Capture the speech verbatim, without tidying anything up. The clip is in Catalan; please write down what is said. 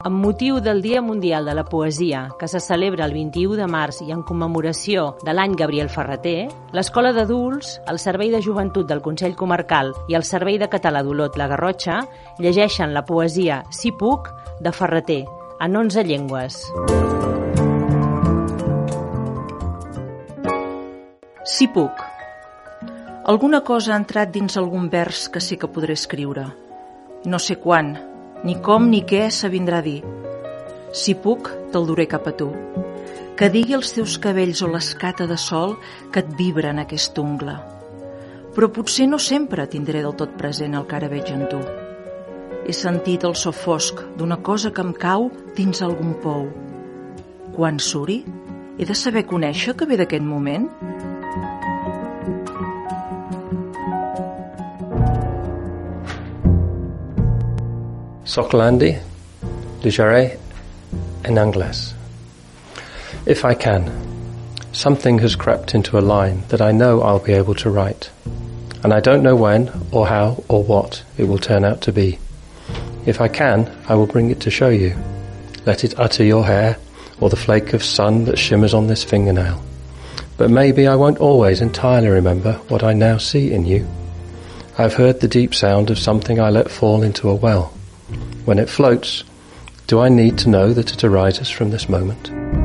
Amb motiu del Dia Mundial de la Poesia, que se celebra el vint-i-u de març i en commemoració de l'any Gabriel Ferrater, l'Escola d'Adults, el Servei de Joventut del Consell Comarcal i el Servei de Català d'Olot-La Garrotxa llegeixen la poesia Si puc, de Ferrater, en onze llengües. Si puc. Alguna cosa ha entrat dins algun vers que sí que podré escriure. No sé quan, ni com ni què s'avindrà a dir. Si puc, te'l duré cap a tu. Que digui els teus cabells o l'escata de sol que et vibra en aquest ungla. Però potser no sempre tindré del tot present el que ara veig en tu. He sentit el so fosc d'una cosa que em cau dins algun pou. Quan suri, he de saber conèixer que ve d'aquest moment? Soclandi, Legere, en Anglais. If I can, something has crept into a line that I know I'll be able to write, and I don't know when or how or what it will turn out to be. If I can, I will bring it to show you. Let it utter your hair or the flake of sun that shimmers on this fingernail. But maybe I won't always entirely remember what I now see in you. I've heard the deep sound of something I let fall into a well. When it floats, do I need to know that it arises from this moment?